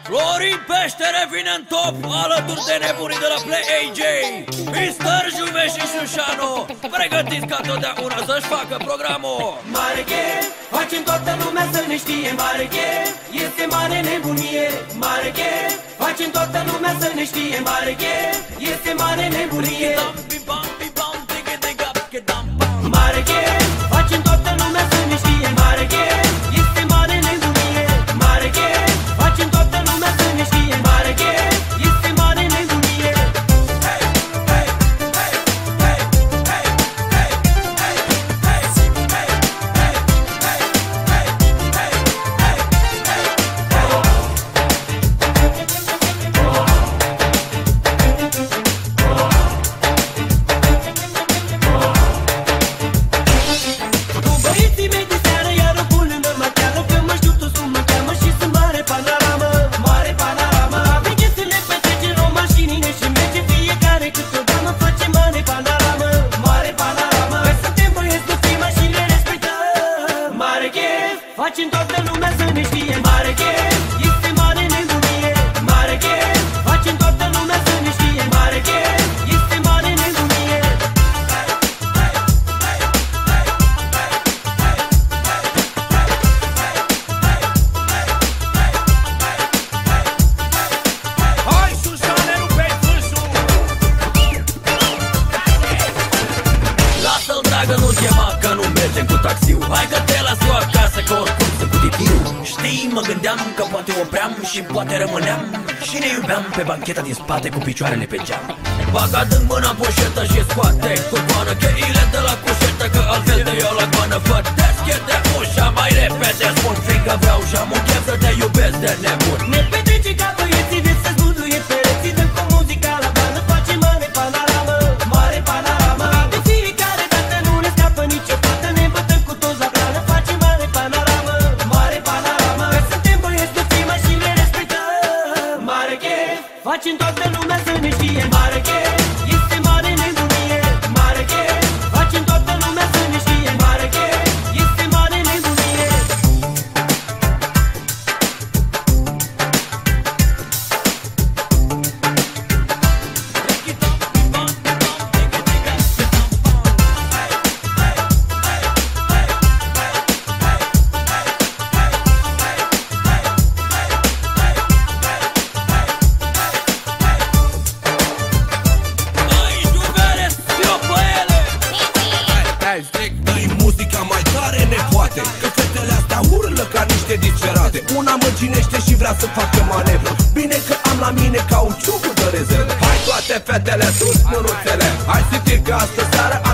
Florin Peștere vine în top alături de nebunii de la Play AJ, Mr. Juve și Șușano, pregătiți ca totdeauna să-și facă programul. Mare chef, facem toată lumea să ne știe. Mare chef, este mare nebunie. Mare chef, facem toată lumea să ne știe. Mare chef, este mare nebunie. Mare chef, facem toată lumea să ne știe. Mare chef, este mare nebunie. Mare chef, facem toată lumea să ne știe. Mare chef, este mare nebunie. Facem toată lumea să ne știe. Mare chef, este mare nebunie. Mare chef, facem toată lumea să ne știe. Mare chef, este mare nebunie. Hai Șușane, rupe-i fâșul! Lasă-l dragă, nu chema că nu mergem cu taxiul. Hai că te las eu acasă că oricum sunt cu titiu. Știi, mă gândeam că poate opream și poate rămâneam și ne iubeam pe bancheta din spate cu picioarele pe geam. Bag adânc mâna poșetă și scoate curbană cheile de la cușetă, că altfel de eu la goană. Fă deschide ușa mai repede, spun fiindcă vreau și am un chef să te iubesc de nebun. Ne petrece ca băieții de să zbuduie pereții, dăm cu muzica la bandă, face mare panoramă. Mare panoramă, de fiecare dată nu ne scapă niciodată. Ne bătăm cu toți la plană, face mare panoramă. Mare panoramă, că suntem băieți de prima și le respectăm. Mare chef, facem toată lumea să ne știe. Mare chef, este mare nebunie. Mare chef, facem toată lumea să ne știe. Mare chef, este mare nebunie. Dă-i muzica mai tare, nepoate, că fetele astea urlă ca niște disperate. Una mă ginește și vrea să facă manevră. Bine că am la mine cauciucul de rezervă. Hai toate fetele sus, mânuțele. Hai să că astă seară